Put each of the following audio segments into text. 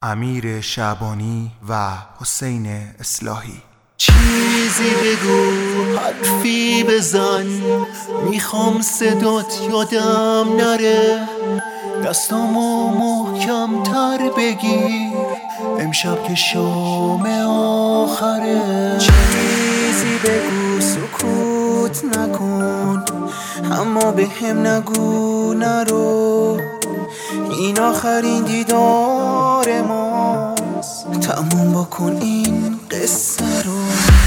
امیر شعبانی و حسین اصلاحی. چیزی بگو، حرفی بزن، میخوام صدات یادم نره. دستامو محکم تر بگیر، امشب که شام آخره. چیزی بگو، سکوت نکن، اما به هم نگو نرو. این آخرین دیدار ماست، تموم بکن این قصه رو.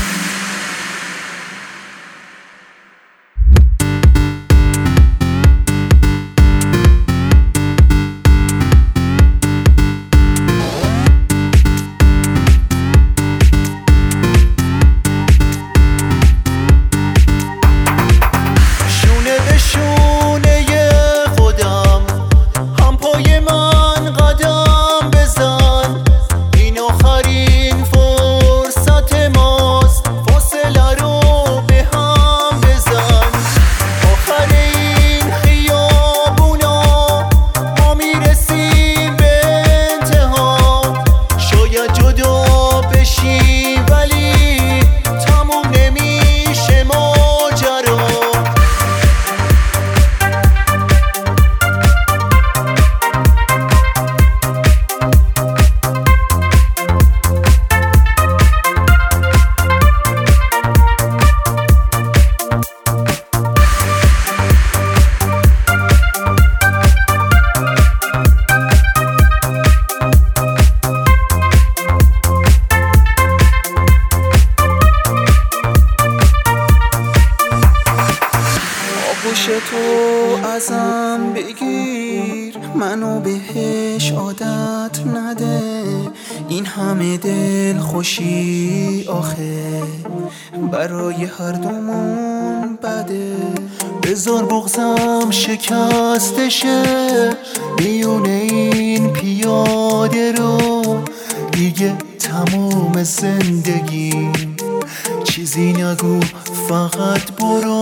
تو ازم بگیر، منو بهش عادت نده. این همه دل خوشی آخه برای هر دومون بده. بذار بغضم شکستشه، میونه این پیاده رو. دیگه تموم زندگی، چیزی نگو فقط برو.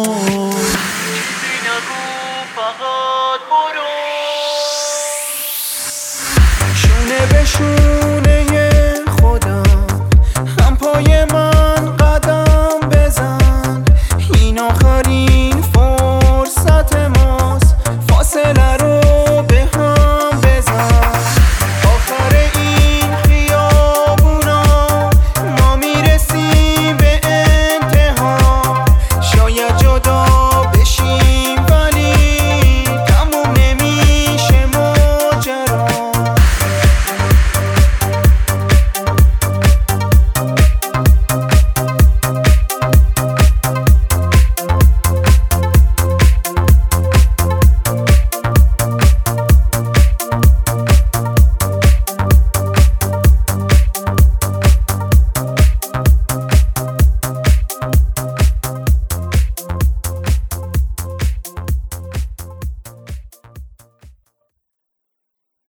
شونه به شونه